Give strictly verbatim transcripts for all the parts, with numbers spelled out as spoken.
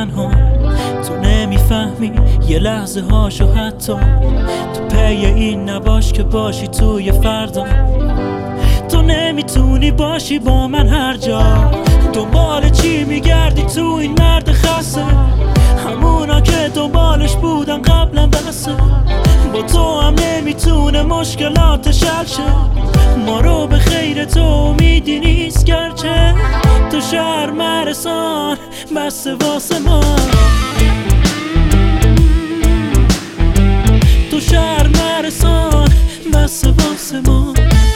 تنها. تو نمیفهمی یه لحظه هاشو، حتی تو پی این نباش که باشی توی فردا. تو نمیتونی باشی با من هر جا، دنبال چی میگردی تو این مرد خسته؟ همونا که دنبالش بودن قبلا بسه. با تو هم نمیتونه مشکلاتش حل شه. ما رو به خیر تو امیدی نیست، گرچه تو شهر مرسان بسته واسه ما. تو شهر مرسان بسته واسه ما.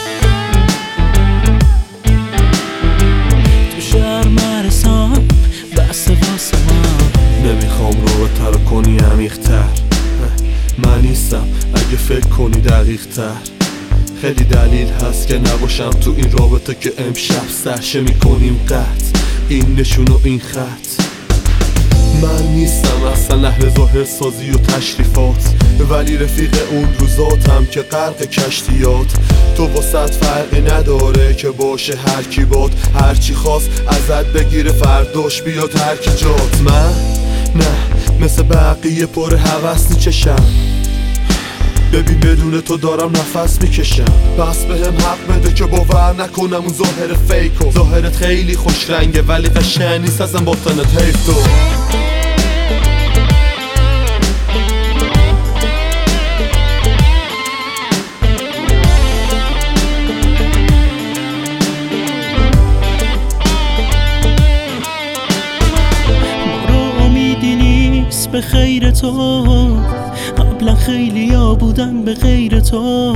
تو شهر مرسان بسته واسه ما. نمیخوام رو بتر کنی عمیق‌تر، من نیستم اگه فکر کنی دقیق تر. خیلی دلیل هست که نباشم تو این رابطه که امشب سرشه میکنیم قطع. این نشون و این خط. من نیستم اصلا اهل ظاهر سازی و تشریفات، ولی رفیق اون روزاتم که غرق کشتیات. تو واسط فرقی نداره که باشه هر کی باد، هر چی خواست ازت بگیره فرداش بیاد هر کی جات. من نه مثل بقیه پر هوس نیچشم، ببین بدون تو دارم نفس میکشم. بس بهم حق بده که باور نکنم اون ظاهر فیکو. ظاهرت خیلی خوش رنگه ولی قشنگ نیست ازم باطنت حیف تو. به خیر تو قبلا خیلی ها بودن به غیر تو.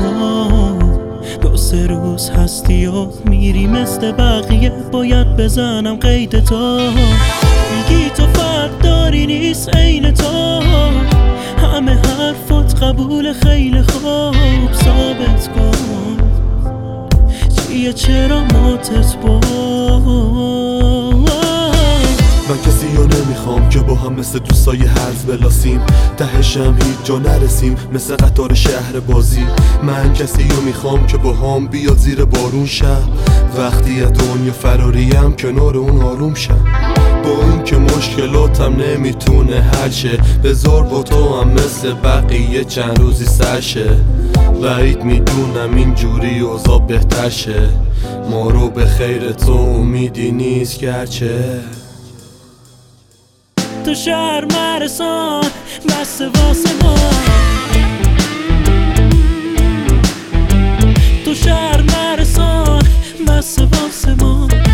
دو سه روز هستی و میری مثل بقیه، باید بزنم قید تو. میگی تو فرق داری نیست عین تو، همه حرفات قبول خیلی خوب. ثابت کن چیه چرا ماتت بود. من کسی رو نمیخوام که با هم مثل دوستای هرز بلاسیم، تهشم هیچ جا نرسیم مثل قطار شهر بازی. من کسی رو میخوام که با هم بیاد زیر بارون شم، وقتی از دنیا فراریم کنار اون آروم شم. با این که مشکلاتم نمیتونه حل شه، بذار با تو هم مثل بقیه چند روزی سر شه. بعید میدونم اینجوری اوضاع بهتر شه. ما رو به خیر تو امیدی نیست گرچه تو شهر مرسان بسته واسه ما. تو شهر مرسان بسته واسه ما.